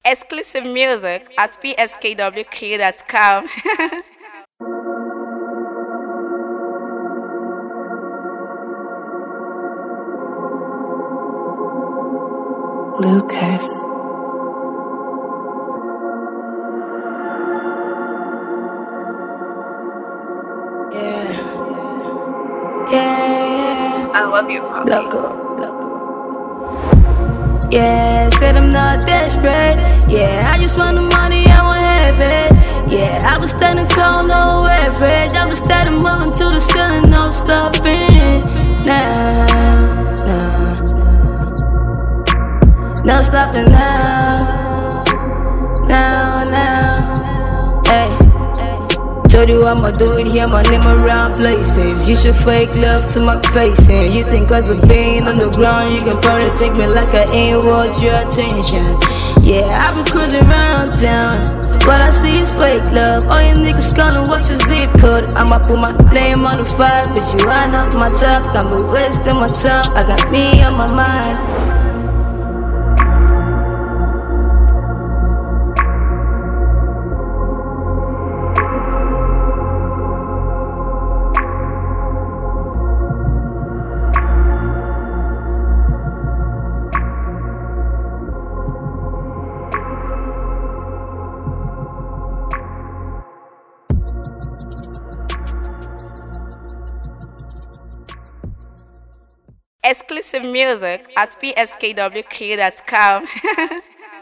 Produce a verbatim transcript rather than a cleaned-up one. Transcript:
Exclusive music at p s k w k dot com. Lucas. Yeah. Yeah, yeah. I love you, Poppy. Loco, loco. Yeah, said I'm not desperate. Yeah, I just want the money, I want have it. Yeah, I was standing tall, no average. I was standing moving to the ceiling, no stopping. Nah, nah, no stopping now. Now, now. Hey. Told you I'ma do it, hear my name around places. You should fake love to my face. And you think cause of being on the ground, you can probably take me like I ain't want your attention. Yeah, I been cruising around town. What I see is fake love. All you niggas gonna watch your zip code. I'ma put my name on the fire, but you run up my top. Got me wasting my time, I got me on my mind. Exclusive music at p s k w k dot com.